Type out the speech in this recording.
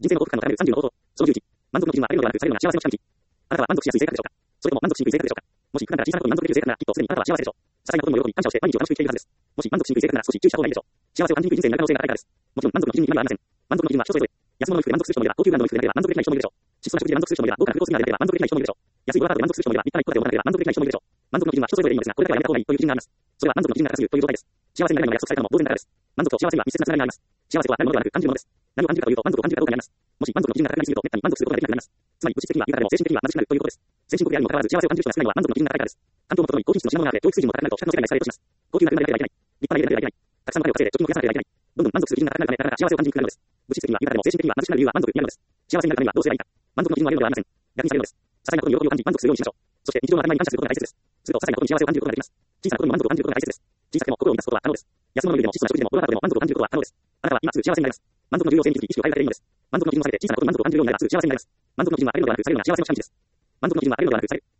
人生の幸福感の高める30の方法。その11、満足の基準はあらゆるのではなく、されるのが幸せの近道。あなたは満足しやすい性格でしょうか。それとも満足しにくい性格でしょうか。もし普段から小さなことに満足できる性格なら、きっとすでにあなたは幸せでしょう。些細なことにも喜び感謝をして毎日を楽しく生きているはずです。もし満足しにくい性格なら少し注意した方がいいでしょう。幸せを感じにくい人生になる可能性が高いからです。もちろん満足の基準に決まりはありません。満足の基準は人それぞれ。安物の服で満足する人もいれば、高級ブランドの服でなければ満足できない人もいるでしょう。質素な食事で満足する人もいれば、豪華な空港すぎなければ満足できない人もいるでしょう。安いゴルフカートで満足する人もいれば、立派な一戸建てを持たなければ満足できない人もいるでしょう。満足の基準は人それぞれでいいのですが、これだけはやめた方がいいという基準があります。それは満足の基準が高すぎるという状態です。幸せになれないのが約束されたのも同然だからです。満足と幸せには密接なつながりがあります。幸せとはなるものではなく感じるものです。何を感じるかというと、満足を感じるかどうかにあります。もし満足の基準が高くなりすぎると、めったに満足することができなくなります。つまり、物質的には豊かでも精神的には貧しくなるということです。先進国であるにもかかわらず、幸せを感じる人が少ないのは満足の基準が高いからです。環境も整い、高品質の品物があって、教育水準も高くなると、社会の世界にされるとします。高級な車に乗ればいけない。立派な家であればいけない。たくさんの金を稼いで、貯金を増やさなければいけない。どんどん満足する基準が高くなるため、なかなか幸せを感じにくくなるのです。物質的には豊かでも精神的には貧しくなる理由は満足になるのです。幸せになるためにはどうすればいいか。満足の基準はあるのではありません。逆にされるのです。些細なことに喜びを感じ、満足するようにしましょう。そして、日常の当たり前に感謝することが大切です。すると、些細なことに幸せを感じることができます。小さなことに満足を感じることが大切です。小さくても心を満たすことは可能です。安物の家でも質素な食事でもゴルフカートでも満足を感じることは可能です。あなたは今すぐ幸せになります。満足の重要性に気づき、意識を変えられているのです。満足の基準を下げて小さなことに満足を感じるようになればすぐ幸せになります。満足の基準はあらゆるのではなく、されるのが幸せの近道です。満足の基準はあらゆるのではなく、される。